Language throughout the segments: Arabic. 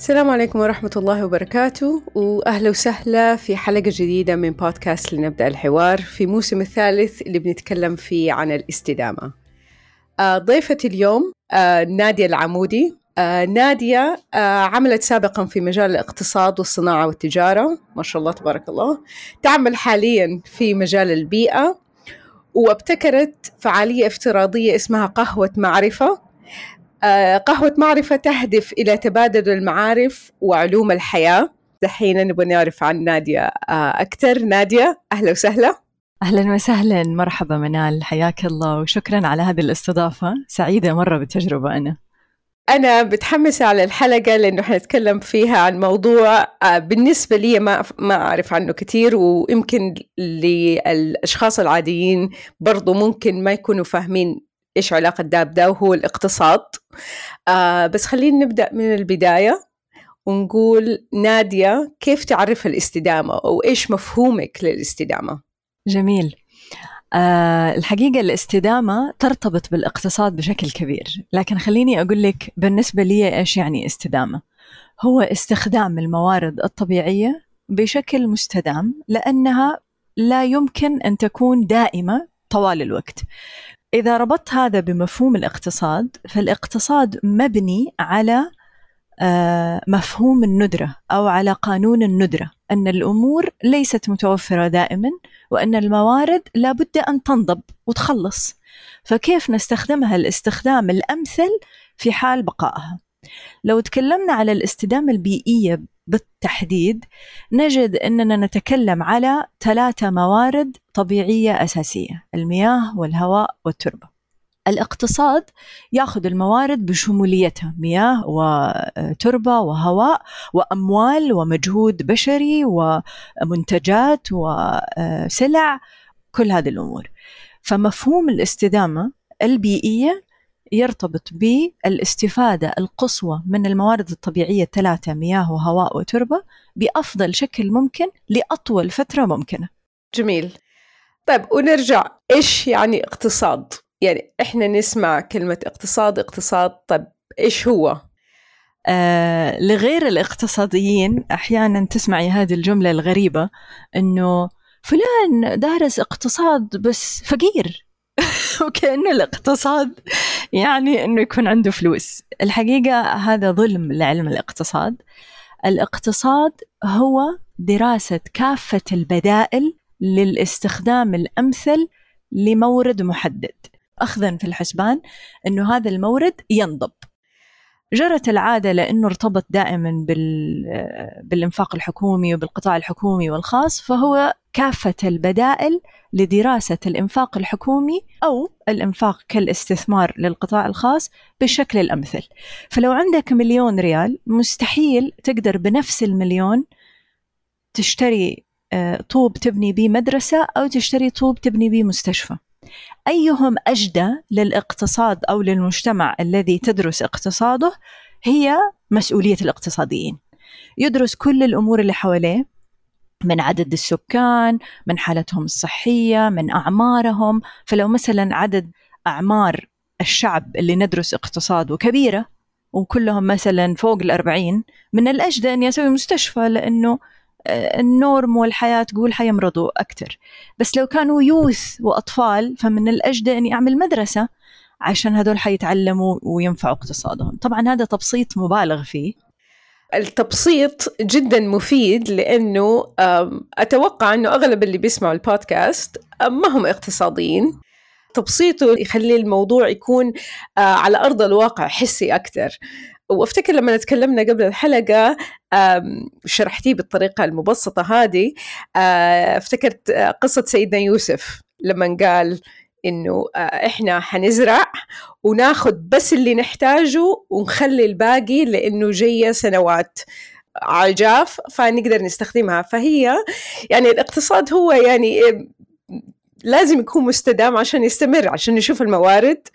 السلام عليكم ورحمة الله وبركاته، وأهلا وسهلا في حلقة جديدة من بودكاست لنبدأ الحوار في موسم الثالث اللي بنتكلم فيه عن الاستدامة. ضيفة اليوم نادية العمودي. نادية عملت سابقا في مجال الاقتصاد والصناعة والتجارة، ما شاء الله تبارك الله. تعمل حاليا في مجال البيئة، وابتكرت فعالية افتراضية اسمها قهوة معرفة. قهوة معرفة تهدف إلى تبادل المعارف وعلوم الحياة. دحين نبغى نعرف عن نادية أكثر. نادية، أهلا وسهلا. أهلا وسهلا، مرحبا منال، حياك الله وشكرا على هذه الاستضافة. سعيدة مرة بالتجربة. أنا متحمسة على الحلقة لأنه حنتكلم فيها عن موضوع بالنسبة لي ما أعرف عنه كتير، ويمكن للأشخاص العاديين برضو ممكن ما يكونوا فاهمين إيش علاقة ده وهو الاقتصاد. بس خلينا نبدأ من البداية ونقول نادية، كيف تعرف الاستدامة أو إيش مفهومك للاستدامة؟ جميل. الحقيقة الاستدامة ترتبط بالاقتصاد بشكل كبير، لكن خليني أقول لك بالنسبة لي إيش يعني استدامة. هو استخدام الموارد الطبيعية بشكل مستدام، لأنها لا يمكن أن تكون دائمة طوال الوقت. إذا ربطت هذا بمفهوم الاقتصاد، فالاقتصاد مبني على مفهوم الندرة أو على قانون الندرة، أن الأمور ليست متوفرة دائما، وأن الموارد لابد أن تنضب وتخلص. فكيف نستخدمها الاستخدام الأمثل في حال بقائها؟ لو تكلمنا على الاستدامة البيئية بالتحديد، نجد أننا نتكلم على 3 موارد طبيعية أساسية: المياه والهواء والتربة. الاقتصاد يأخذ الموارد بشموليتها: مياه وتربة وهواء وأموال ومجهود بشري ومنتجات وسلع، كل هذه الأمور. فمفهوم الاستدامة البيئية يرتبط بالاستفادة القصوى من الموارد الطبيعية 3: مياه وهواء وتربة، بأفضل شكل ممكن لأطول فترة ممكنة. جميل. طيب، ونرجع، إيش يعني اقتصاد؟ يعني إحنا نسمع كلمة اقتصاد. طيب إيش هو؟ لغير الاقتصاديين أحيانا تسمعي هذه الجملة الغريبة، إنه فلان دارس اقتصاد بس فقير وكأنه الاقتصاد يعني إنه يكون عنده فلوس. الحقيقة هذا ظلم لعلم الاقتصاد. الاقتصاد هو دراسة كافة البدائل للاستخدام الأمثل لمورد محدد، أخذاً في الحسبان أنه هذا المورد ينضب. جرت العادة لأنه ارتبط دائماً بالإنفاق الحكومي وبالقطاع الحكومي والخاص، فهو كافة البدائل لدراسة الإنفاق الحكومي أو الإنفاق كالاستثمار للقطاع الخاص بالشكل الأمثل. فلو عندك 1,000,000 ريال، مستحيل تقدر بنفس 1,000,000 تشتري طوب تبني بيه مدرسة أو تشتري طوب تبني بيه مستشفى. أيهم أجدى للاقتصاد أو للمجتمع الذي تدرس اقتصاده هي مسؤولية الاقتصاديين. يدرس كل الأمور اللي حواليه، من عدد السكان، من حالتهم الصحية، من أعمارهم. فلو مثلا عدد أعمار الشعب اللي ندرس اقتصاده كبيرة وكلهم مثلا فوق 40، من الأجدى أن يسوي مستشفى، لأنه النورم والحياة تقول حيمرضوا أكتر. بس لو كانوا يوث وأطفال، فمن الأجدى أني أعمل مدرسة عشان هذول حيتعلموا وينفعوا اقتصادهم. طبعا هذا تبسيط مبالغ فيه. التبسيط جدا مفيد، لأنه أتوقع أنه أغلب اللي بيسمعوا البودكاست ما هم اقتصاديين. تبسيطه يخلي الموضوع يكون على أرض الواقع حسي أكتر. وافتكر لما تكلمنا قبل الحلقة شرحتيه بالطريقة المبسطة هذه. افتكرت قصة سيدنا يوسف لما قال إنه إحنا حنزرع وناخد بس اللي نحتاجه ونخلي الباقي لأنه جاية سنوات عجاف فنقدر نستخدمها. فهي يعني الاقتصاد هو يعني لازم يكون مستدام عشان يستمر، عشان نشوف الموارد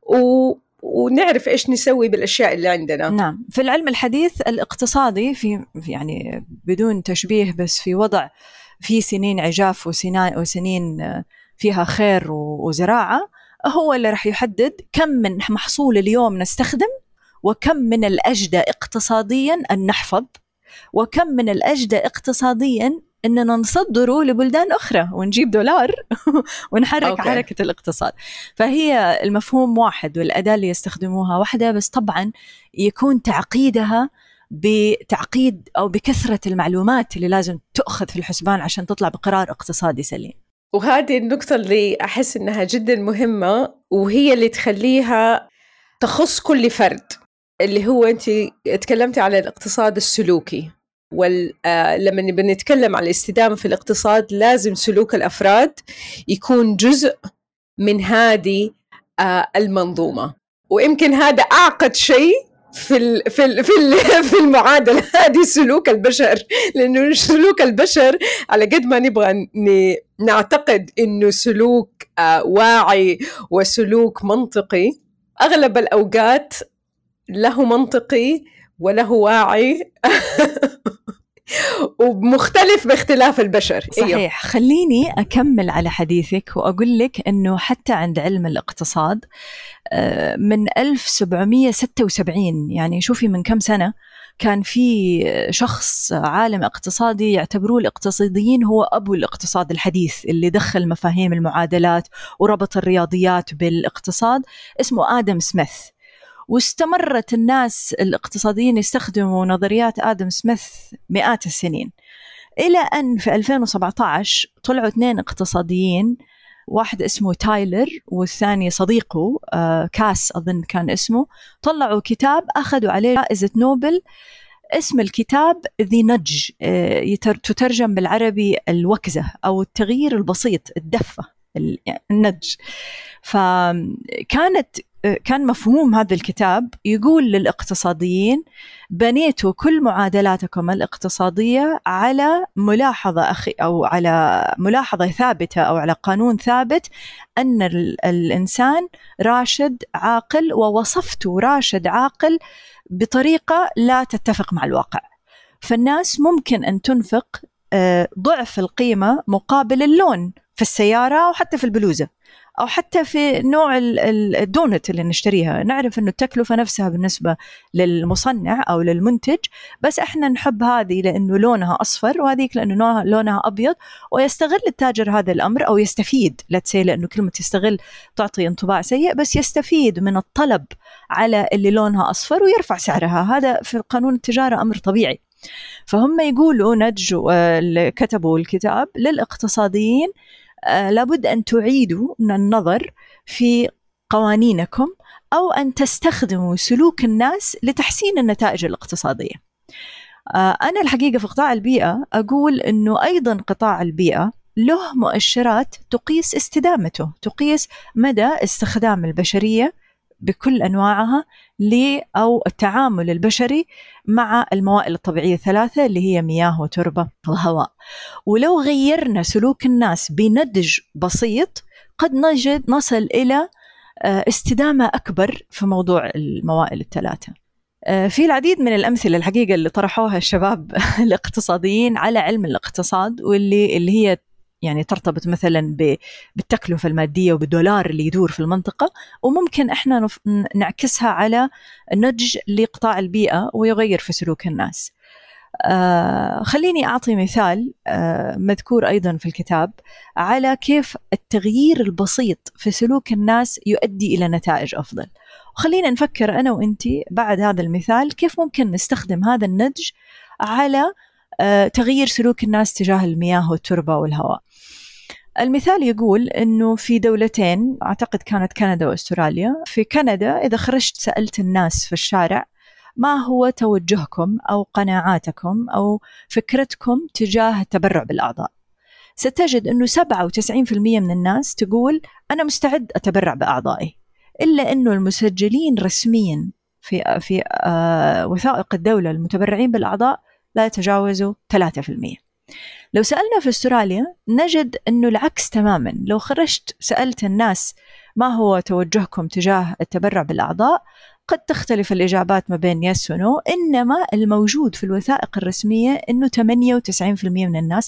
ونعرف إيش نسوي بالأشياء اللي عندنا. نعم، في العلم الحديث الاقتصادي في يعني بدون تشبيه، بس في وضع في سنين عجاف وسنين فيها خير وزراعة، هو اللي رح يحدد كم من محصول اليوم نستخدم وكم من الأجدى اقتصاديا أن نحفظ، وكم من الأجدى اقتصاديا أننا نصدره لبلدان أخرى ونجيب دولار ونحرك حركة الاقتصاد. فهي المفهوم واحد والأداة اللي يستخدموها واحدة، بس طبعا يكون تعقيدها بتعقيد أو بكثرة المعلومات اللي لازم تأخذ في الحسبان عشان تطلع بقرار اقتصادي سليم. وهذه النقطة اللي أحس إنها جدا مهمة، وهي اللي تخليها تخص كل فرد، اللي هو أنت تكلمتي على الاقتصاد السلوكي. لما بنتكلم على الاستدامة في الاقتصاد لازم سلوك الأفراد يكون جزء من هذه المنظومة. ويمكن هذا أعقد شيء في المعادلة هذه، سلوك البشر. لأنه سلوك البشر على قد ما نبغى نعتقد إنه سلوك واعي وسلوك منطقي، أغلب الأوقات له منطقي وله واعي ومختلف باختلاف البشر. صحيح. أيوه. خليني أكمل على حديثك وأقول لك أنه حتى عند علم الاقتصاد من 1776، يعني شوفي من كم سنة، كان في شخص عالم اقتصادي يعتبروه الاقتصاديين هو أبو الاقتصاد الحديث، اللي دخل مفاهيم المعادلات وربط الرياضيات بالاقتصاد، اسمه آدم سميث. واستمرت الناس الاقتصاديين يستخدموا نظريات آدم سميث مئات السنين، إلى أن في 2017 طلعوا 2 اقتصاديين، واحد اسمه تايلر والثاني صديقه كاس أظن كان اسمه، طلعوا كتاب أخذوا عليه جائزة نوبل. اسم الكتاب The Nudge، تترجم بالعربي الوكزة أو التغيير البسيط، الدفة، النج. كان مفهوم هذا الكتاب يقول للاقتصاديين: بنيتوا كل معادلاتكم الاقتصادية على ملاحظة ثابتة أو على قانون ثابت أن الإنسان راشد عاقل، ووصفتوا راشد عاقل بطريقة لا تتفق مع الواقع. فالناس ممكن أن تنفق ضعف القيمة مقابل اللون في السيارة أو حتى في البلوزة أو حتى في نوع الدونت اللي نشتريها. نعرف أنه التكلفة نفسها بالنسبة للمصنع أو للمنتج، بس إحنا نحب هذه لأنه لونها أصفر وهذيك لأنه لونها أبيض، ويستغل التاجر هذا الأمر أو يستفيد، لأنه كلمة يستغل تعطي انطباع سيء، بس يستفيد من الطلب على اللي لونها أصفر ويرفع سعرها. هذا في قانون التجارة أمر طبيعي. فهم يقولوا نج اللي كتبوا الكتاب للاقتصاديين: لابد أن تعيدوا من النظر في قوانينكم أو أن تستخدموا سلوك الناس لتحسين النتائج الاقتصادية. أنا الحقيقة في قطاع البيئة أقول أنه أيضا قطاع البيئة له مؤشرات تقيس استدامته، تقيس مدى استخدام البشرية بكل أنواعها أو التعامل البشري مع الموائل الطبيعية 3 اللي هي مياه وتربة وهواء. ولو غيرنا سلوك الناس بنضج بسيط قد نصل إلى استدامة أكبر في موضوع الموائل 3. في العديد من الأمثلة الحقيقة اللي طرحوها الشباب الاقتصاديين على علم الاقتصاد، واللي هي يعني ترتبط مثلا بالتكلفة المادية وبالدولار اللي يدور في المنطقة، وممكن احنا نعكسها على نضج لقطاع البيئة ويغير في سلوك الناس. خليني أعطي مثال مذكور أيضا في الكتاب على كيف التغيير البسيط في سلوك الناس يؤدي إلى نتائج أفضل. وخلينا نفكر أنا وإنتي بعد هذا المثال كيف ممكن نستخدم هذا النضج على تغيير سلوك الناس تجاه المياه والتربة والهواء. المثال يقول أنه في دولتين، أعتقد كانت كندا وأستراليا، في كندا إذا خرجت سألت الناس في الشارع ما هو توجهكم أو قناعاتكم أو فكرتكم تجاه التبرع بالأعضاء، ستجد أنه 97% من الناس تقول أنا مستعد أتبرع بأعضائي، إلا أنه المسجلين رسميا في وثائق الدولة المتبرعين بالأعضاء لا يتجاوزوا 3%. لو سألنا في أستراليا نجد أنه العكس تماما. لو خرجت سألت الناس ما هو توجهكم تجاه التبرع بالأعضاء قد تختلف الإجابات ما بين يس ونو، إنما الموجود في الوثائق الرسمية أنه 98% من الناس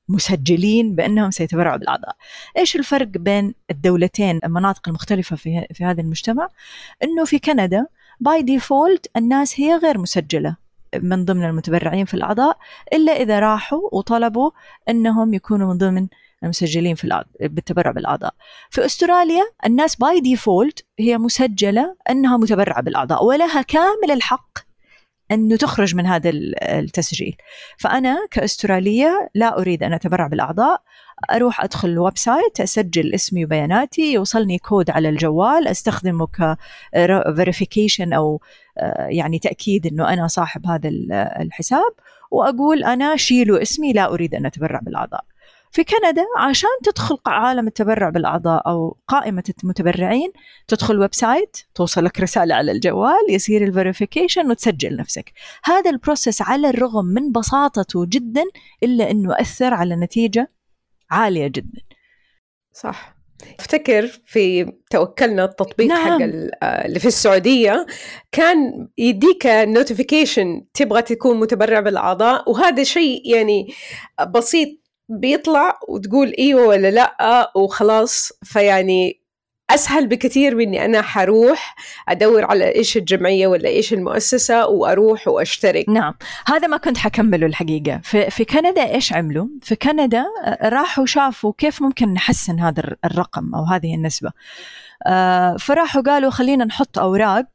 مسجلين بأنهم سيتبرعوا بالأعضاء. إيش الفرق بين الدولتين المناطق المختلفة في هذا المجتمع؟ إنه في كندا باي ديفولت الناس هي غير مسجلة من ضمن المتبرعين في الأعضاء إلا إذا راحوا وطلبوا أنهم يكونوا من ضمن المسجلين بالتبرع بالأعضاء. في أستراليا الناس باي ديفولت هي مسجلة أنها متبرعة بالأعضاء ولها كامل الحق أنه تخرج من هذا التسجيل. فأنا كأسترالية لا أريد أن أتبرع بالأعضاء، أروح أدخل الويب سايت، أسجل اسمي وبياناتي، يوصلني كود على الجوال أستخدمه كفيريفيكيشن أو يعني تأكيد أنه أنا صاحب هذا الحساب، وأقول أنا شيلوا اسمي لا أريد أن أتبرع بالأعضاء. في كندا عشان تدخل عالم التبرع بالأعضاء أو قائمة المتبرعين تدخل ويب سايت، توصلك رسالة على الجوال، يصير الفيريفيكيشن وتسجل نفسك. هذا البروسيس على الرغم من بساطته جدا إلا أنه أثر على نتيجة عالية جدا. صح. افتكر في توكلنا التطبيق نعم. حق اللي في السعودية كان يديك نوتيفيكيشن تبغى تكون متبرع بالأعضاء، وهذا شيء يعني بسيط بيطلع وتقول ايوه ولا لا وخلاص. فيعني أسهل بكثير من إني أنا حروح أدور على إيش الجمعية ولا إيش المؤسسة وأروح وأشترك. نعم، هذا ما كنت حكمله الحقيقة. في كندا إيش عملوا؟ في كندا راحوا شافوا كيف ممكن نحسن هذا الرقم أو هذه النسبة، فراحوا قالوا خلينا نحط أوراق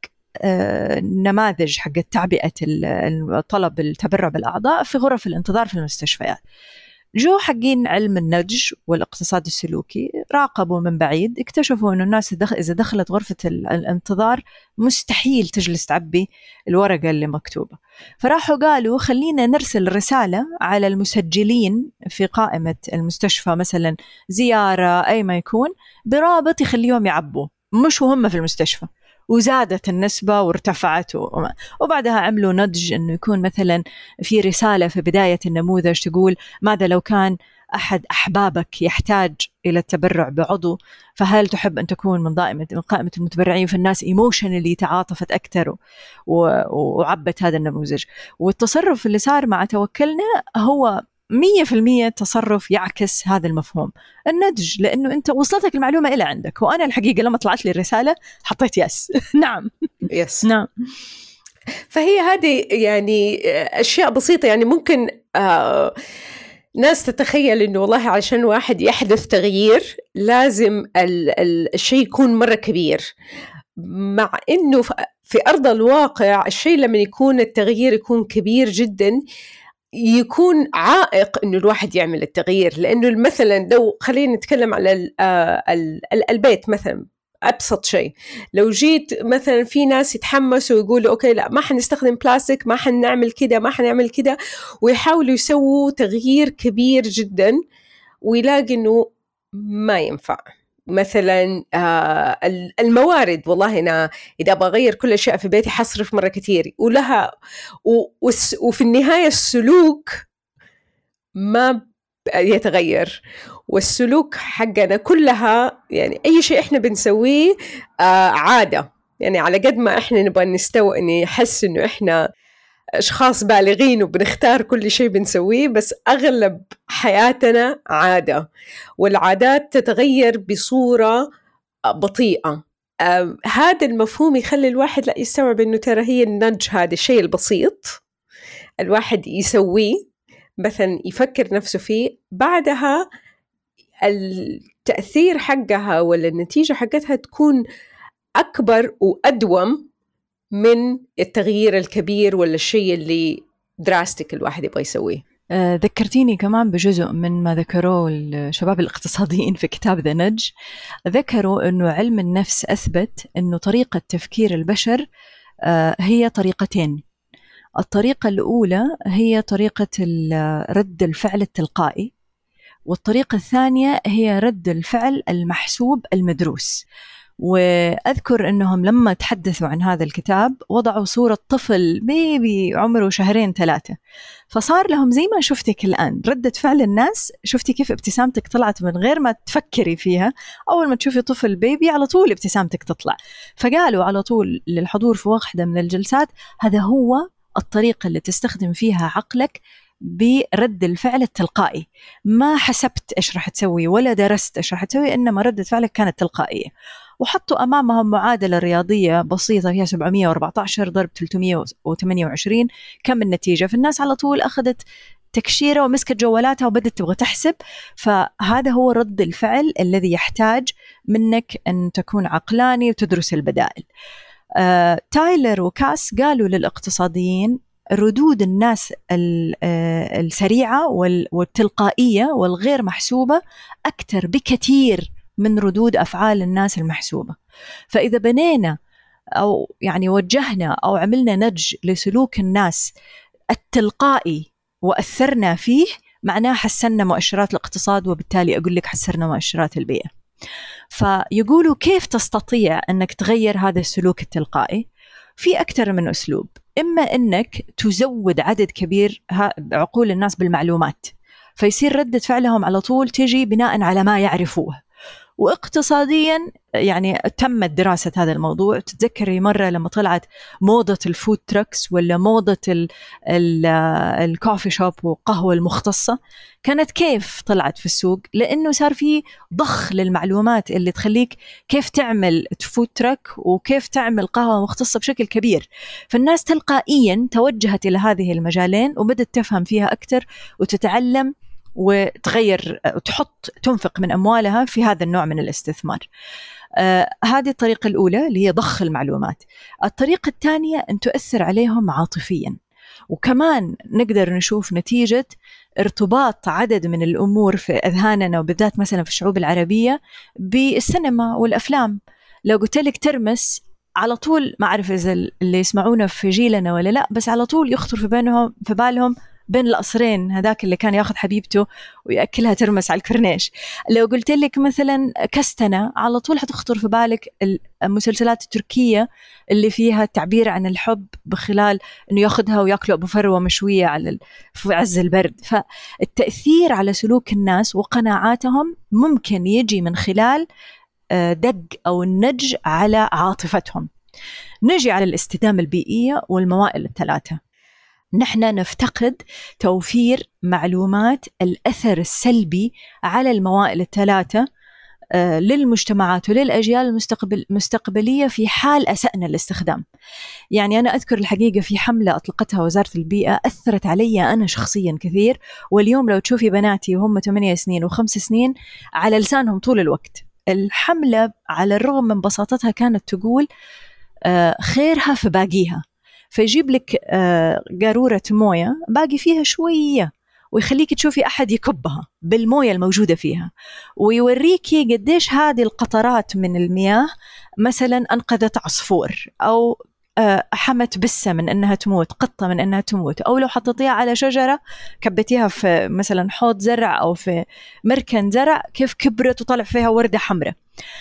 نماذج حق تعبئة الطلب التبرع بالأعضاء في غرف الانتظار في المستشفيات. جو حقين علم النضج والاقتصاد السلوكي راقبوا من بعيد، اكتشفوا أنه الناس إذا دخلت غرفة الانتظار مستحيل تجلس تعبي الورقة اللي مكتوبة. فراحوا قالوا خلينا نرسل رسالة على المسجلين في قائمة المستشفى، مثلا زيارة أي ما يكون، برابط يخليهم يعبوا مش وهم في المستشفى، وزادت النسبة وارتفعت. وبعدها عملوا نضج أنه يكون مثلا في رسالة في بداية النموذج تقول ماذا لو كان أحد أحبابك يحتاج إلى التبرع بعضو، فهل تحب أن تكون من قائمة المتبرعين؟ فالناس إيموشنالي تعاطفت أكثر وعبت هذا النموذج. والتصرف اللي صار مع توكلنا هو 100% تصرف يعكس هذا المفهوم النضج، لأنه أنت وصلتك المعلومة إلى عندك. وأنا الحقيقة لما طلعت لي الرسالة حطيت يس. نعم يس. نعم. فهي هذه يعني أشياء بسيطة، يعني ممكن ناس تتخيل إنه والله عشان واحد يحدث تغيير لازم الشيء يكون مرة كبير، مع إنه في أرض الواقع الشيء لما يكون التغيير يكون كبير جداً يكون عائق إنه الواحد يعمل التغيير. لأنه مثلا لو خلينا نتكلم على البيت مثلا، أبسط شيء لو جيت مثلا في ناس يتحمسوا ويقولوا أوكي لا ما حنستخدم بلاستيك، ما حنعمل كده، ما حنعمل كده، ويحاولوا يسووا تغيير كبير جدا ويلاقي إنه ما ينفع. مثلا الموارد، والله أنا إذا بغير كل شيء في بيتي حصرف مرة كتير ولها وفي النهاية السلوك ما يتغير. والسلوك حقنا كلها يعني أي شيء إحنا بنسويه عادة، يعني على قد ما إحنا نبغى نحس إنه إحنا أشخاص بالغين وبنختار كل شيء بنسويه، بس أغلب حياتنا عادة، والعادات تتغير بصورة بطيئة. هذا المفهوم يخلي الواحد لا يستوعب إنه ترى هي النضج هذا الشيء البسيط الواحد يسويه، مثلا يفكر نفسه فيه، بعدها التأثير حقها ولا النتيجة حقتها تكون أكبر وأدوم من التغيير الكبير ولا الشيء اللي دراستيك الواحد يبغى يسويه. ذكرتيني كمان بجزء من ما ذكروه الشباب الاقتصاديين في كتاب ذا نضج. ذكروا أنه علم النفس أثبت أنه طريقة تفكير البشر هي طريقتين. الطريقة الأولى هي طريقة رد الفعل التلقائي، والطريقة الثانية هي رد الفعل المحسوب المدروس. وأذكر أنهم لما تحدثوا عن هذا الكتاب وضعوا صورة طفل بيبي عمره 2-3، فصار لهم زي ما شفتك الآن ردة فعل الناس. شفتي كيف ابتسامتك طلعت من غير ما تفكري فيها؟ أول ما تشوفي طفل بيبي على طول ابتسامتك تطلع. فقالوا على طول للحضور في واحدة من الجلسات هذا هو الطريقة اللي تستخدم فيها عقلك برد الفعل التلقائي، ما حسبت إيش راح تسوي ولا درست إيش راح تسوي، إنما ردة فعلك كانت تلقائية. وحطوا أمامهم معادلة رياضية بسيطة فيها 714 ضرب 328 كم النتيجة. فالناس على طول أخذت تكشيرة ومسكت جوالاتها وبدت تبغى تحسب. فهذا هو رد الفعل الذي يحتاج منك أن تكون عقلاني وتدرس البدائل. تايلر وكاس قالوا للاقتصاديين ردود الناس السريعة والتلقائية والغير محسوبة أكثر بكثير من ردود أفعال الناس المحسوبة. فإذا بنينا أو يعني وجهنا أو عملنا نج لسلوك الناس التلقائي وأثرنا فيه، معناه حسنا مؤشرات الاقتصاد، وبالتالي أقول لك حسنا مؤشرات البيئة. فيقولوا كيف تستطيع أنك تغير هذا السلوك التلقائي؟ في أكثر من أسلوب. إما أنك تزود عدد كبير عقول الناس بالمعلومات، فيصير ردة فعلهم على طول تجي بناء على ما يعرفوه. واقتصاديا يعني تمت دراسة هذا الموضوع. تتذكري مرة لما طلعت موضة الفود تراكس ولا موضة الكوفي شوب وقهوة المختصة، كانت كيف طلعت في السوق؟ لأنه صار في ضخ للمعلومات اللي تخليك كيف تعمل فود تراك وكيف تعمل قهوة مختصة بشكل كبير. فالناس تلقائيا توجهت إلى هذه المجالين وبدت تفهم فيها أكثر وتتعلم وتغير وتحط تنفق من أموالها في هذا النوع من الاستثمار. هذه الطريقة الأولى اللي هي ضخ المعلومات. الطريقة الثانية أن تؤثر عليهم عاطفيا، وكمان نقدر نشوف نتيجة ارتباط عدد من الأمور في أذهاننا وبالذات مثلا في الشعوب العربية بالسينما والأفلام. لو قلت لك ترمس، على طول ما أعرف إذا اللي يسمعونا في جيلنا ولا لا، بس على طول يخطر في بالهم بين القصرين هذاك اللي كان ياخذ حبيبته ويأكلها ترمس على الكورنيش. لو قلت لك مثلا كستنة، على طول حتخطر في بالك المسلسلات التركية اللي فيها التعبير عن الحب بخلال انه ياخذها وياكله ابو فروة مشوية في عز البرد. فالتأثير على سلوك الناس وقناعاتهم ممكن يجي من خلال دق او النج على عاطفتهم. نجي على الاستدامة البيئية والموائل الثلاثة. نحن نفتقد توفير معلومات الأثر السلبي على الموائل الثلاثة للمجتمعات وللأجيال المستقبلية في حال أسأنا الاستخدام. يعني أنا أذكر الحقيقة في حملة أطلقتها وزارة البيئة أثرت علي أنا شخصيا كثير، واليوم لو تشوفي بناتي وهم 8 سنين و5 سنين على لسانهم طول الوقت. الحملة على الرغم من بساطتها كانت تقول خيرها في باقيها. فيجيب لك قارورة موية باقي فيها شوية ويخليك تشوفي أحد يكبها بالموية الموجودة فيها، ويوريكي قديش هذه القطرات من المياه مثلا أنقذت عصفور، أو حمت بسة من أنها تموت، قطة من أنها تموت، أو لو حطيتيها على شجرة كبتيها في مثلا حوض زرع أو في مركن زرع كيف كبرت وطلع فيها وردة حمراء.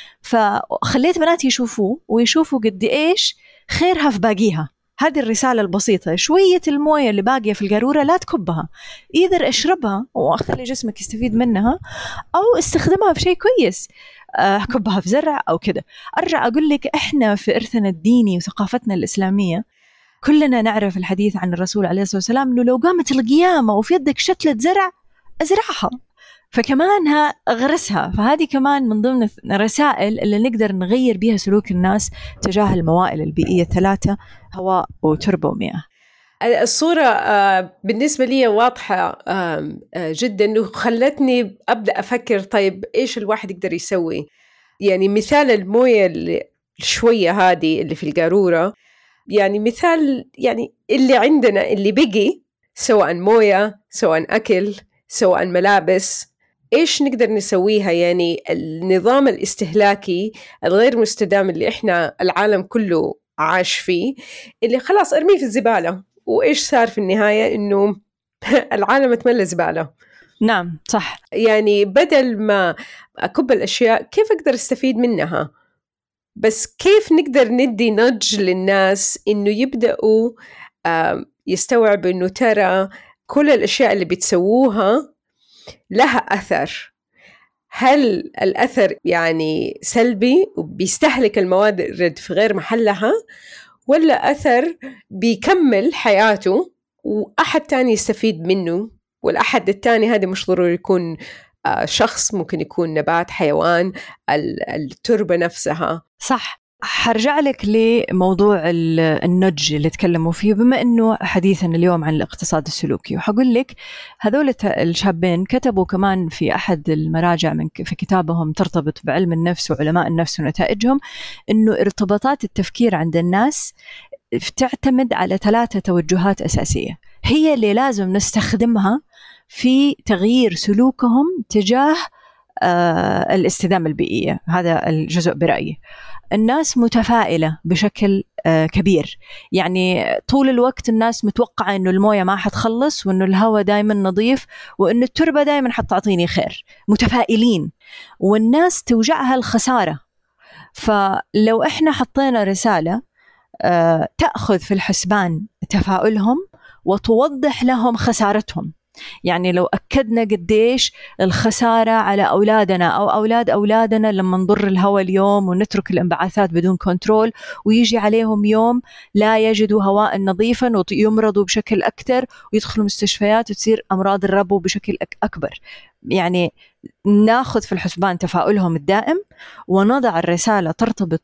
فخليت بناتي يشوفوه ويشوفوا قد إيش خيرها في باقيها. هذه الرسالة البسيطة، شوية الموية اللي باقية في القارورة لا تكبها، إذا اشربها وأخلي جسمك يستفيد منها أو استخدمها في شيء كويس، كبها في زرع أو كده. أرجع أقول لك إحنا في إرثنا الديني وثقافتنا الإسلامية كلنا نعرف الحديث عن الرسول عليه الصلاة والسلام إنه لو قامت القيامة وفي يدك شتلة زرع أزرعها، فكمانها أغرسها. فهذه كمان من ضمن الرسائل اللي نقدر نغير بها سلوك الناس تجاه الموائل البيئية الثلاثة: هواء وتربة ومياه. الصورة بالنسبة لي واضحة جدا، وخلتني أبدأ أفكر طيب إيش الواحد يقدر يسوي. يعني مثال الموية شوية هذه اللي في القارورة، يعني مثال يعني اللي عندنا اللي بقي، سواء موية سواء أكل سواء ملابس، إيش نقدر نسويها؟ يعني النظام الاستهلاكي الغير مستدام اللي إحنا العالم كله عاش فيه، اللي خلاص أرميه في الزبالة، وإيش صار في النهاية؟ إنه العالم اتملى زبالة. نعم صح. يعني بدل ما أكب الأشياء كيف أقدر أستفيد منها؟ بس كيف نقدر ندي نضج للناس إنه يبدأوا يستوعبوا إنه ترى كل الأشياء اللي بتسووها لها أثر. هل الأثر يعني سلبي وبيستهلك الموارد في غير محلها، ولا أثر بيكمل حياته وأحد تاني يستفيد منه والأحد الثاني هذا مش ضروري يكون شخص، ممكن يكون نبات، حيوان، التربة نفسها. صح. حرجع لك لموضوع النudge اللي تكلموا فيه، بما أنه حديثنا اليوم عن الاقتصاد السلوكي، وحقول لك هذول الشابين كتبوا كمان في أحد المراجع في كتابهم ترتبط بعلم النفس وعلماء النفس ونتائجهم، أنه ارتباطات التفكير عند الناس تعتمد على 3 توجهات أساسية هي اللي لازم نستخدمها في تغيير سلوكهم تجاه الاستدامة البيئية. هذا الجزء برأيي. الناس متفائلة بشكل كبير، يعني طول الوقت الناس متوقعة إنه الموية ما حتخلص، وإنه الهواء دائما نظيف، وإنه التربة دائما حتعطيني خير، متفائلين. والناس توجعها الخسارة. فلو إحنا حطينا رسالة تأخذ في الحسبان تفاؤلهم وتوضح لهم خسارتهم، يعني لو أكدنا قديش الخسارة على أولادنا أو أولاد أولادنا لما نضر الهواء اليوم ونترك الانبعاثات بدون كنترول، ويجي عليهم يوم لا يجدوا هواء نظيفا ويمرضوا بشكل أكثر ويدخلوا مستشفيات وتصير أمراض الربو بشكل أكبر. يعني ناخذ في الحسبان تفاؤلهم الدائم، ونضع الرسالة ترتبط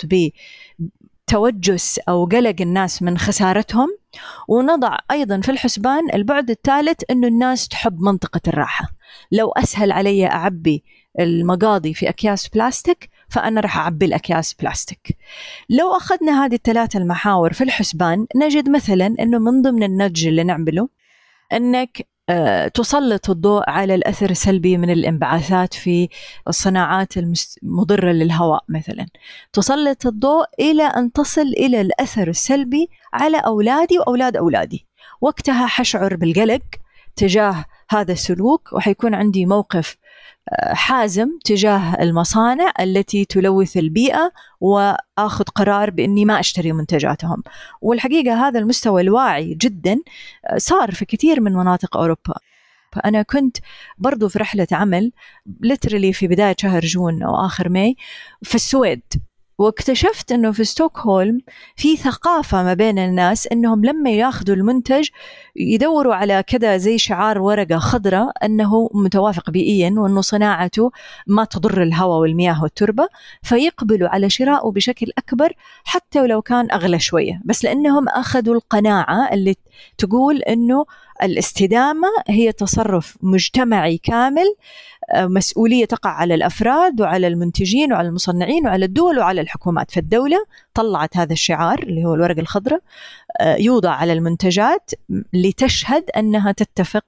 بتوجس أو قلق الناس من خسارتهم، ونضع أيضا في الحسبان البعد الثالث أنه الناس تحب منطقة الراحة. لو أسهل علي أعبي المقاضي في أكياس بلاستيك فأنا رح أعبي الأكياس بلاستيك. لو أخذنا هذه ال3 المحاور في الحسبان، نجد مثلا أنه من ضمن النudge اللي نعمله أنك تسلط الضوء على الأثر السلبي من الانبعاثات في الصناعات المضرة للهواء مثلا، تسلط الضوء إلى أن تصل إلى الأثر السلبي على أولادي وأولاد أولادي. وقتها حشعر بالقلق تجاه هذا السلوك، وحيكون عندي موقف حازم تجاه المصانع التي تلوث البيئة، وأخذ قرار بإني ما أشتري منتجاتهم. والحقيقة هذا المستوى الواعي جدا صار في كثير من مناطق أوروبا. فأنا كنت برضو في رحلة عمل لترلي في بداية شهر جون أو آخر ماي في السويد، واكتشفت أنه في ستوكهولم في ثقافة ما بين الناس أنهم لما ياخذوا المنتج يدوروا على كذا زي شعار ورقة خضراء أنه متوافق بيئيا وأنه صناعته ما تضر الهواء والمياه والتربة، فيقبلوا على شراءه بشكل أكبر حتى ولو كان أغلى شوية، بس لأنهم أخذوا القناعة اللي تقول أنه الاستدامة هي تصرف مجتمعي كامل، مسؤولية تقع على الأفراد وعلى المنتجين وعلى المصنعين وعلى الدول وعلى الحكومات. فالدولة طلعت هذا الشعار اللي هو الورقة الخضراء يوضع على المنتجات لتشهد أنها تتفق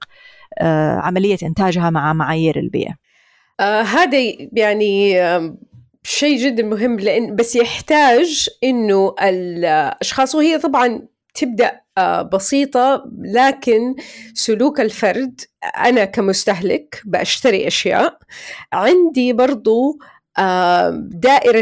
عملية إنتاجها مع معايير البيئة. هذا يعني شيء جدا مهم، لأن بس يحتاج إنه الأشخاص، وهي طبعا تبدأ بسيطة، لكن سلوك الفرد، أنا كمستهلك بأشتري أشياء، عندي برضو دائرة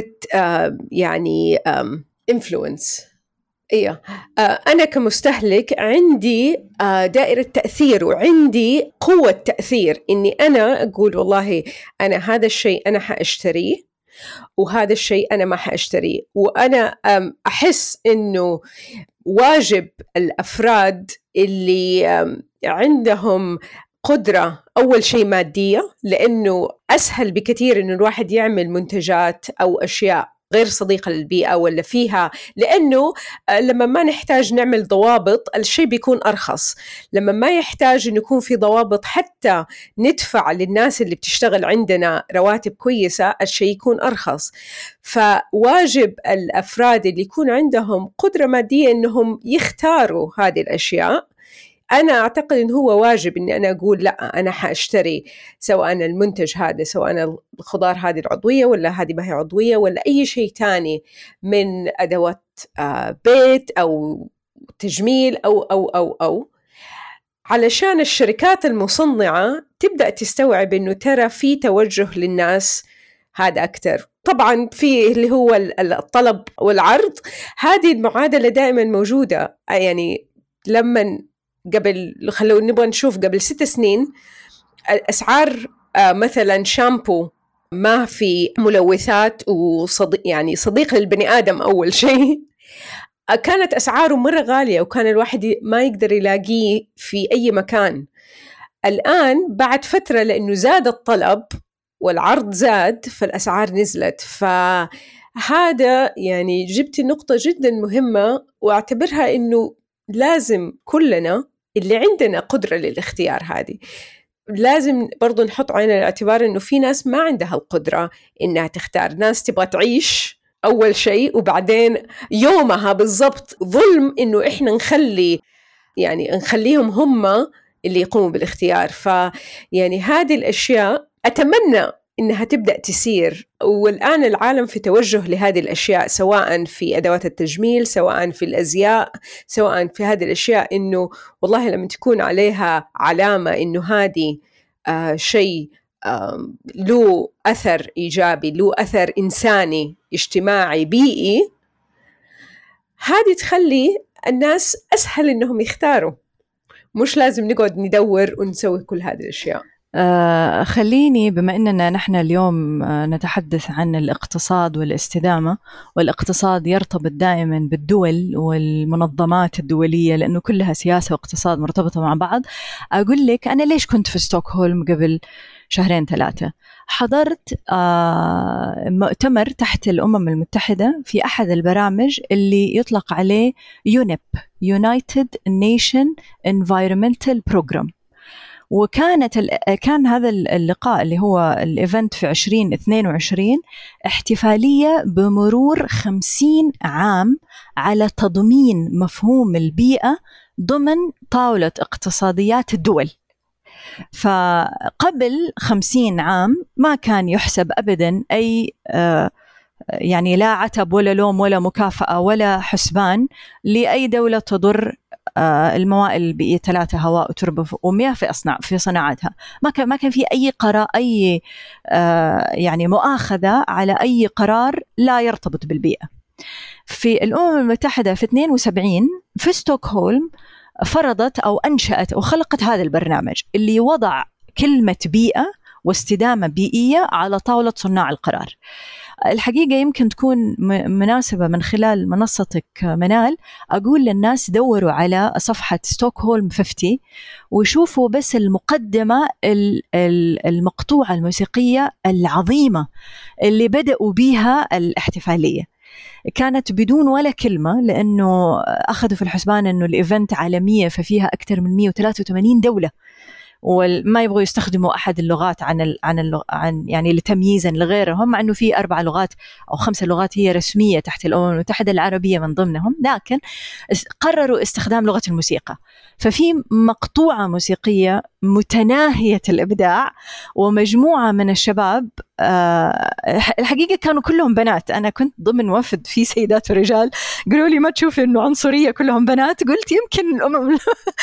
يعني influence. إيه، أنا كمستهلك عندي دائرة تأثير، وعندي قوة تأثير، إني أنا أقول والله أنا هذا الشيء أنا حأشتريه، وهذا الشيء أنا ما حأشتريه. وأنا أحس إنه واجب الأفراد اللي عندهم قدرة أول شيء مادية، لأنه أسهل بكثير إنه الواحد يعمل منتجات أو أشياء غير صديقة للبيئة ولا فيها، لأنه لما ما نحتاج نعمل ضوابط الشيء بيكون أرخص. لما ما يحتاج إنه يكون في ضوابط حتى ندفع للناس اللي بتشتغل عندنا رواتب كويسة، الشيء يكون أرخص. فواجب الأفراد اللي يكون عندهم قدرة مادية إنهم يختاروا هذه الأشياء. أنا أعتقد إن هو واجب إني أنا أقول لا، أنا حأشتري سواء المنتج هذا، سواء الخضار هذه العضوية ولا هذه ما هي عضوية، ولا أي شيء تاني من أدوات بيت أو تجميل أو علشان الشركات المصنعة تبدأ تستوعب إنه ترى في توجه للناس هذا أكتر. طبعا في اللي هو الطلب والعرض، هذه المعادلة دائما موجودة. يعني لما خلونا نبغى نشوف قبل 6 سنين أسعار مثلا شامبو ما في ملوثات يعني صديق للبني آدم أول شيء، كانت أسعاره مرة غالية، وكان الواحد ما يقدر يلاقيه في أي مكان. الآن بعد فترة لأنه زاد الطلب والعرض زاد فالأسعار نزلت. فهذا يعني جبت نقطة جدا مهمة، وأعتبرها إنه لازم كلنا اللي عندنا قدرة للاختيار هذه لازم برضو نحط عين الاعتبار إنه في ناس ما عندها القدرة إنها تختار، ناس تبغى تعيش أول شيء وبعدين يومها بالضبط ظلم إنه إحنا نخليهم هم اللي يقوموا بالاختيار. فيعني هذه الأشياء أتمنى إنها تبدأ تسير، والآن العالم في توجه لهذه الأشياء، سواء في أدوات التجميل، سواء في الأزياء، سواء في هذه الأشياء، إنه والله لما تكون عليها علامة إنه هذه شيء له أثر إيجابي، له أثر إنساني اجتماعي بيئي، هذه تخلي الناس أسهل إنهم يختاروا، مش لازم نقعد ندور ونسوي كل هذه الأشياء. خليني بما أننا نحن اليوم نتحدث عن الاقتصاد والاستدامة، والاقتصاد يرتبط دائما بالدول والمنظمات الدولية لأنه كلها سياسة واقتصاد مرتبطة مع بعض. أقول لك أنا ليش كنت في ستوكهولم قبل 2-3 حضرت مؤتمر تحت الأمم المتحدة في أحد البرامج اللي يطلق عليه يونيب United Nation Environmental Program. كان هذا اللقاء اللي هو الإيفنت في 2022 احتفالية بمرور 50 عام على تضمين مفهوم البيئة ضمن طاولة اقتصاديات الدول. فقبل 50 عام ما كان يحسب أبدا أي يعني لا عتب ولا لوم ولا مكافأة ولا حسبان لأي دولة تضر الموائل البيئية 3 هواء وتربة ومياه في صناعتها. ما كان في أي قرار، أي يعني مؤاخذة على أي قرار لا يرتبط بالبيئة. في الأمم المتحدة في 72 في ستوكهولم فرضت أو أنشأت أو خلقت هذا البرنامج اللي وضع كلمة بيئة واستدامة بيئية على طاولة صناع القرار. الحقيقة يمكن تكون مناسبة من خلال منصتك منال أقول للناس دوروا على صفحة ستوكهولم 50 ويشوفوا بس المقدمة المقطوعة الموسيقية العظيمة اللي بدأوا بيها الاحتفالية. كانت بدون ولا كلمة لأنه أخذوا في الحسبان أنه الإيفنت عالمية ففيها أكثر من 183 دولة وما يبغوا يستخدموا أحد اللغات عن يعني لتمييزا لغيرهم، مع أنه في 4 لغات أو 5 لغات هي رسمية تحت الأمم المتحدة، العربية من ضمنهم، لكن قرروا استخدام لغة الموسيقى. ففي مقطوعة موسيقية متناهية الإبداع ومجموعة من الشباب الحقيقة كانوا كلهم بنات. أنا كنت ضمن وفد في سيدات ورجال، قالوا لي ما تشوفي إنه عنصرية كلهم بنات؟ قلت يمكن الأمم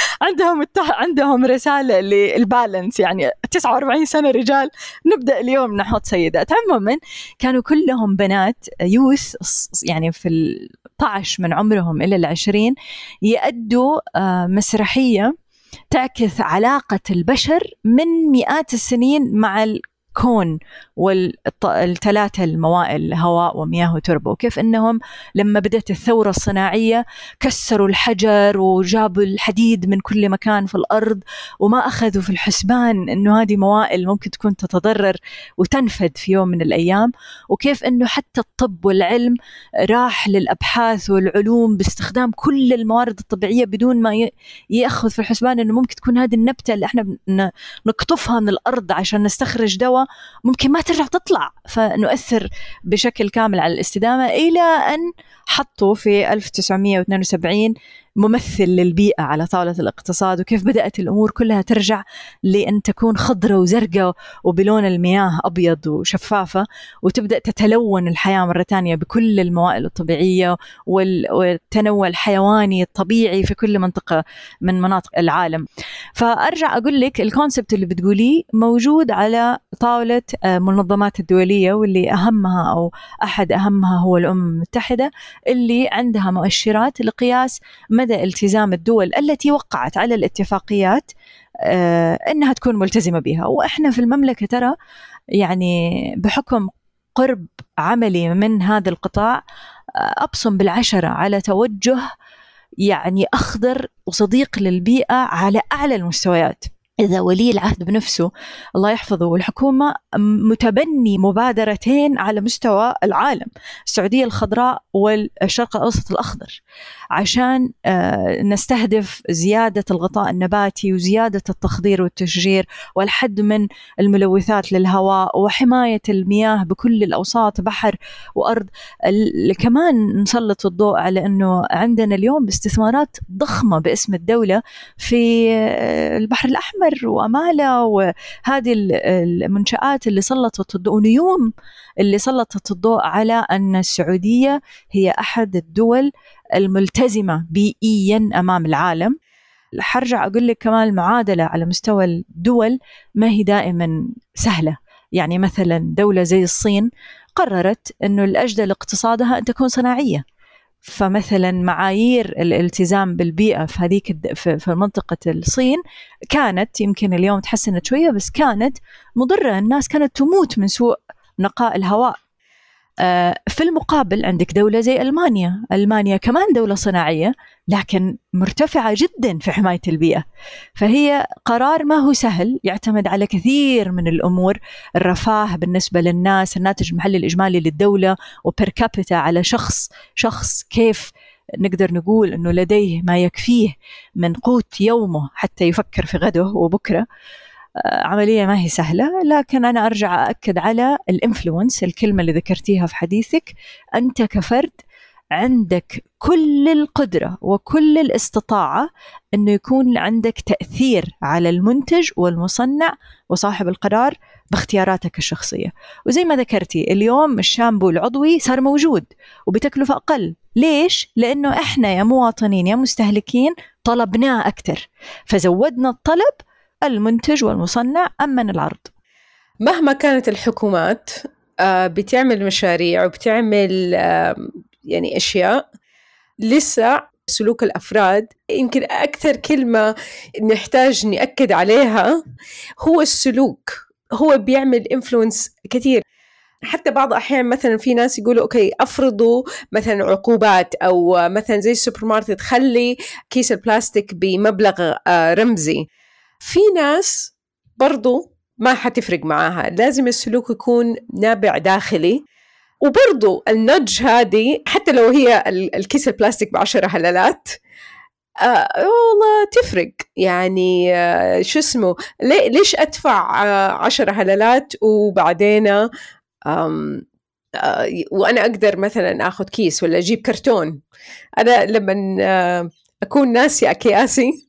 عندهم رسالة للبالانس، يعني 49 سنة رجال نبدأ اليوم نحط سيدات. عموما كانوا كلهم بنات يوث، يعني في 12 من عمرهم إلى 20 يأدوا مسرحية تعكس علاقة البشر من مئات السنين مع الكون وال3 الموائل هواء ومياه وتربة، وكيف أنهم لما بدأت الثورة الصناعية كسروا الحجر وجابوا الحديد من كل مكان في الأرض وما أخذوا في الحسبان أنه هذه موائل ممكن تكون تتضرر وتنفد في يوم من الأيام، وكيف أنه حتى الطب والعلم راح للأبحاث والعلوم باستخدام كل الموارد الطبيعية بدون ما يأخذ في الحسبان أنه ممكن تكون هذه النبتة اللي احنا نقطفها من الأرض عشان نستخرج دواء ممكن ما ترجع تطلع، فنؤثر بشكل كامل على الاستدامة. إلى أن حطوا في 1972 ممثل للبيئة على طاولة الاقتصاد، وكيف بدأت الأمور كلها ترجع لأن تكون خضرة وزرقاء وبلون المياه أبيض وشفافة، وتبدأ تتلون الحياة مرة تانية بكل الموائل الطبيعية والتنوع الحيواني الطبيعي في كل منطقة من مناطق العالم. فأرجع أقول لك الكونسبت اللي بتقوليه موجود على طاولة منظمات الدولية، واللي أهمها أو أحد أهمها هو الأمم المتحدة، اللي عندها مؤشرات لقياس مدى التزام الدول التي وقعت على الاتفاقيات أنها تكون ملتزمة بها. وإحنا في المملكة ترى يعني بحكم قرب عملي من هذا القطاع أبصم بال10 على توجه يعني أخضر وصديق للبيئة على أعلى المستويات. إذا ولي العهد بنفسه الله يحفظه والحكومة متبني مبادرتين على مستوى العالم، السعودية الخضراء والشرق الأوسط الأخضر، عشان نستهدف زيادة الغطاء النباتي وزيادة التخضير والتشجير والحد من الملوثات للهواء وحماية المياه بكل الأوساط، بحر وأرض. كمان نسلط الضوء على أنه عندنا اليوم استثمارات ضخمة باسم الدولة في البحر الأحمر وأمالة، وهذه المنشآت اللي سلطت الضوء، ونيوم اللي سلطت الضوء على أن السعودية هي أحد الدول الملتزمة بيئيا أمام العالم. حرجع أقول لك كمان المعادلة على مستوى الدول ما هي دائما سهلة. يعني مثلا دولة زي الصين قررت أنه الأجدى لاقتصادها أن تكون صناعية، فمثلا معايير الالتزام بالبيئة في هذيك في منطقة الصين كانت يمكن اليوم تحسنت شوية، بس كانت مضرة، الناس كانت تموت من سوء نقاء الهواء. في المقابل عندك دولة زي ألمانيا كمان دولة صناعية لكن مرتفعة جدا في حماية البيئة. فهي قرار ما هو سهل، يعتمد على كثير من الأمور، الرفاه بالنسبة للناس، الناتج المحلي الإجمالي للدولة، وبير كابيتا على شخص كيف نقدر نقول أنه لديه ما يكفيه من قوت يومه حتى يفكر في غده وبكرة. عملية ما هي سهلة، لكن أنا أرجع أأكد على الإنفلونس، الكلمة اللي ذكرتيها في حديثك. أنت كفرد عندك كل القدرة وكل الاستطاعة أنه يكون عندك تأثير على المنتج والمصنع وصاحب القرار باختياراتك الشخصية. وزي ما ذكرتي اليوم الشامبو العضوي صار موجود وبتكلفة أقل. ليش؟ لأنه إحنا يا مواطنين يا مستهلكين طلبناه أكتر، فزودنا الطلب، المنتج والمصنع أمن العرض. مهما كانت الحكومات بتعمل مشاريع وبتعمل يعني أشياء، لسه سلوك الأفراد يمكن أكثر كلمة نحتاج نأكد عليها هو السلوك، هو بيعمل إنفلونس كثير. حتى بعض أحيان مثلا في ناس يقولوا أوكي أفرضوا مثلا عقوبات، أو مثلا زي السوبر ماركت خلي كيس البلاستيك بمبلغ رمزي. في ناس برضو ما حتفرق معاها، لازم السلوك يكون نابع داخلي. وبرضو النج هذه حتى لو هي الكيس البلاستيك ب10 هلالات والله تفرق. يعني شو اسمه، ليش أدفع 10 هلالات وبعدين وأنا أقدر مثلا أخذ كيس ولا أجيب كرتون؟ أنا لما أكون ناسي أكياسي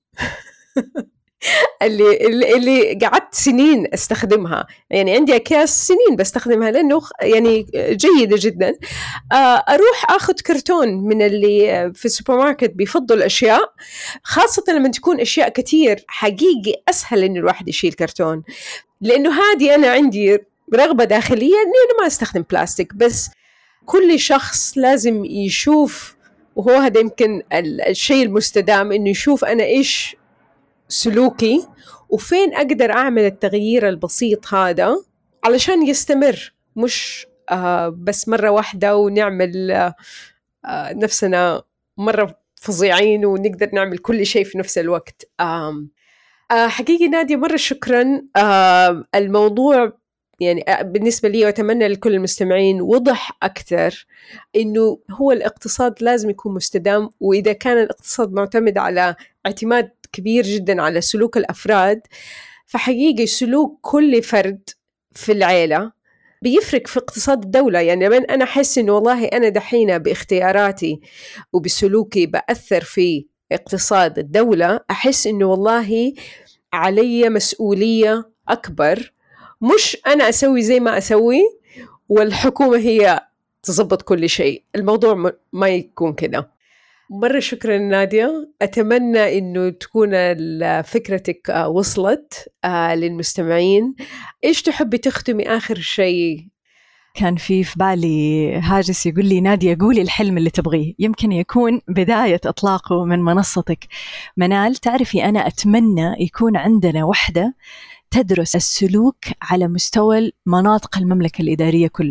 اللي قعدت سنين استخدمها، يعني عندي أكياس سنين بستخدمها لأنه يعني جيدة جدا، أروح أخذ كرتون من اللي في السوبر ماركت بيفضل الأشياء، خاصة لما تكون أشياء كتير حقيقي أسهل إن الواحد يشيل كرتون، لأنه هذه أنا عندي رغبة داخلية إني أنا ما أستخدم بلاستيك. بس كل شخص لازم يشوف، وهو هذا يمكن الشيء المستدام، إنه يشوف أنا إيش سلوكي وفين أقدر أعمل التغيير البسيط هذا علشان يستمر، مش بس مرة واحدة ونعمل نفسنا مرة فظيعين ونقدر نعمل كل شيء في نفس الوقت. حقيقي نادية مرة شكرا. الموضوع يعني بالنسبة لي وأتمنى لكل المستمعين وضح أكثر إنه هو الاقتصاد لازم يكون مستدام، وإذا كان الاقتصاد معتمد على اعتماد كبير جدا على سلوك الأفراد، فحقيقي سلوك كل فرد في العيلة بيفرق في اقتصاد الدولة. يعني من أنا أحس إنه والله أنا دحين باختياراتي وبسلوكي بأثر في اقتصاد الدولة، أحس إنه والله علي مسؤولية أكبر، مش أنا أسوي زي ما أسوي والحكومة هي تضبط كل شيء. الموضوع ما يكون كده. مرة شكرا نادية، أتمنى إنه تكون فكرتك وصلت للمستمعين. إيش تحبي تختمي آخر شيء؟ كان في بالي هاجس يقول لي نادية قولي الحلم اللي تبغيه، يمكن يكون بداية إطلاقه من منصتك منال. تعرفي أنا أتمنى يكون عندنا وحدة تدرس السلوك على مستوى مناطق المملكة الإدارية كلها،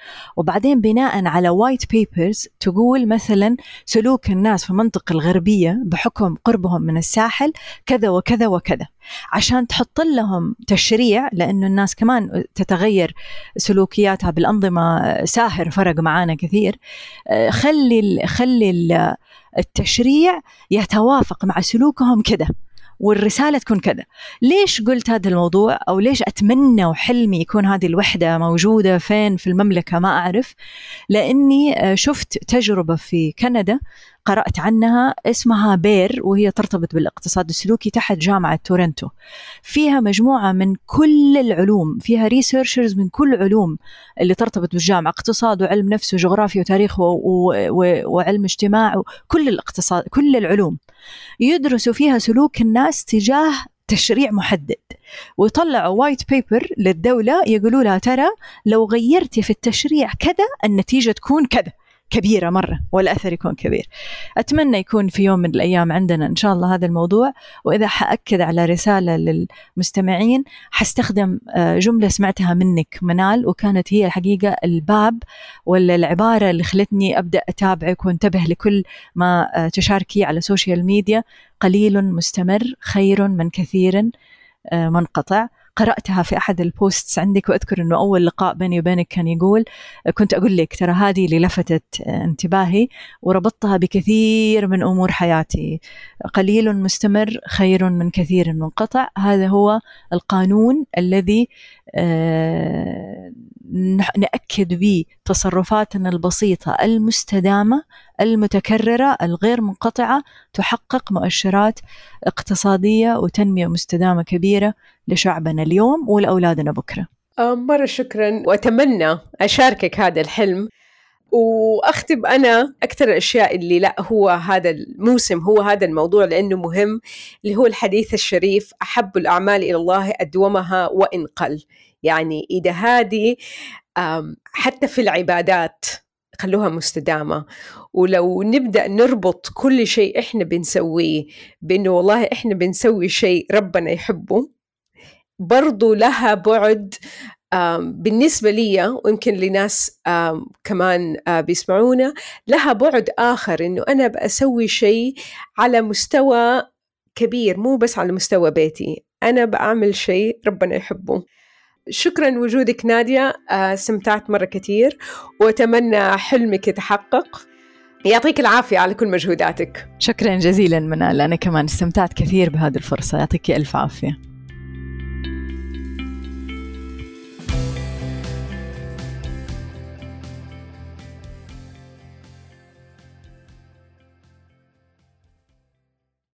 وبعدين بناء على وايت بيبرز تقول مثلا سلوك الناس في المنطقة الغربية بحكم قربهم من الساحل كذا وكذا وكذا، عشان تحط لهم تشريع، لأنه الناس كمان تتغير سلوكياتها بالأنظمة. ساهر فرق معانا كثير. خلي التشريع يتوافق مع سلوكهم كده، والرسالة تكون كذا. ليش قلت هذا الموضوع، أو ليش أتمنى وحلمي يكون هذه الوحدة موجودة فين في المملكة؟ ما أعرف، لأني شفت تجربة في كندا قرأت عنها اسمها بير، وهي ترتبط بالاقتصاد السلوكي تحت جامعة تورنتو. فيها مجموعة من كل العلوم، فيها ريسيرشرز من كل علوم اللي ترتبط بالجامعة، اقتصاد وعلم نفس وجغرافيا وتاريخ وعلم اجتماع وكل الاقتصاد، كل العلوم يدرسوا فيها سلوك الناس تجاه تشريع محدد، ويطلعوا وايت بيبر للدولة يقولوا لها ترى لو غيرتي في التشريع كذا النتيجة تكون كذا، كبيرة مرة والأثر يكون كبير. أتمنى يكون في يوم من الأيام عندنا إن شاء الله هذا الموضوع. وإذا حأكد على رسالة للمستمعين حستخدم جملة سمعتها منك منال، وكانت هي الحقيقة الباب ولا العبارة اللي خلتني أبدأ أتابعك وانتبه لكل ما تشاركي على سوشيال ميديا: قليل مستمر خير من كثير منقطع. قرأتها في أحد البوستس عندك، وأذكر أنه أول لقاء بيني وبينك كان يقول، كنت أقول لك ترى هذه اللي لفتت انتباهي وربطتها بكثير من أمور حياتي: قليل مستمر خير من كثير منقطع. هذا هو القانون الذي نأكد به تصرفاتنا البسيطة المستدامة المتكررة الغير منقطعة، تحقق مؤشرات اقتصادية وتنمية مستدامة كبيرة لشعبنا اليوم ولأولادنا بكرة. مرة شكرا، وأتمنى أشاركك هذا الحلم. وأختم أنا أكثر الأشياء اللي لا هو هذا الموسم، هو هذا الموضوع لأنه مهم، اللي هو الحديث الشريف: أحب الأعمال إلى الله أدومها وإن قل. يعني إذا هذه حتى في العبادات خلوها مستدامة. ولو نبدأ نربط كل شيء إحنا بنسويه بأنه والله إحنا بنسوي شيء ربنا يحبه، برضو لها بعد بالنسبة لي، ويمكن لناس كمان بيسمعونا، لها بعد آخر، إنه أنا بأسوي شيء على مستوى كبير، مو بس على مستوى بيتي، أنا بعمل شيء ربنا يحبه. شكرا وجودك نادية، استمتعت مرة كتير، وأتمنى حلمك يتحقق. يعطيك العافية على كل مجهوداتك. شكرا جزيلا منال، أنا كمان استمتعت كثير بهذه الفرصة، يعطيك ألف عافية.